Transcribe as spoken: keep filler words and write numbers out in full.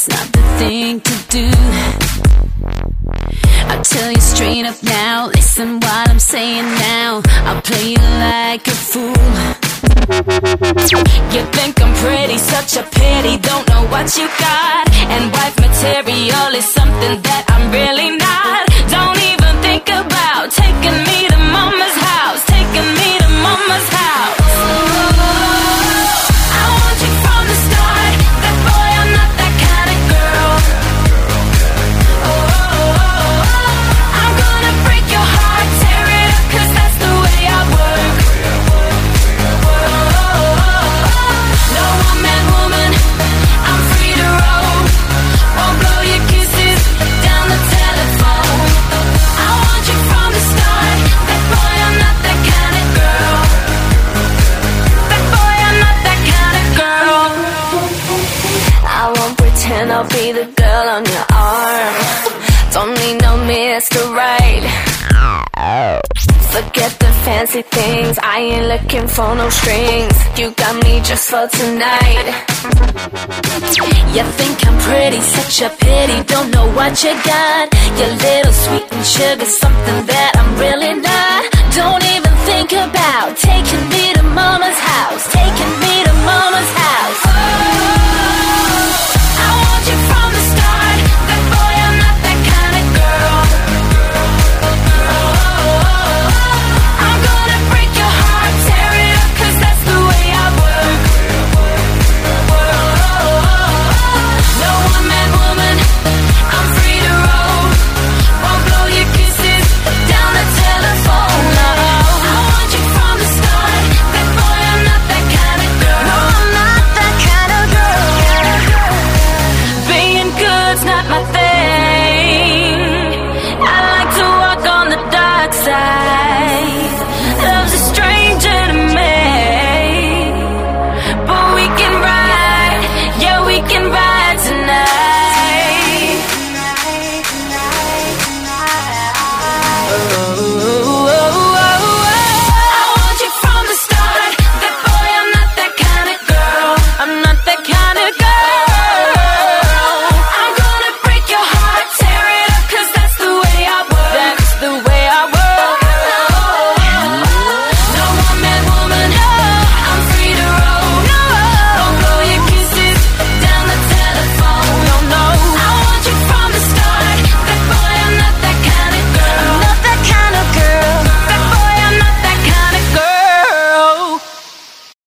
That's not the thing to do. I'll tell you straight up now, listen what I'm saying now. I'll play you like a fool. You think I'm pretty, such a pity, don't know what you got. And wife material is something that I'm really not. Don't even think about taking me to mama's house, taking me to mama's house. I want you from the start, that boy, I'm not that kind of girl. I'm gonna break your heart, tear it up, cause that's the way I work. No one-man woman, I'm free to roam. Won't blow your kisses down the telephone. I want you from the start, that boy, I'm not that kind of girl. That boy, I'm not that kind of girl. I won't pretend I'll be the girl on your arm. Don't need no Mister Right. Forget the fancy things, I ain't looking for no strings. You got me just for tonight. You think I'm pretty, such a pity, don't know what you got. You're little sweet and sugar, something that I'm really not. Don't even think about taking me to mama's house, taking me to mama's house.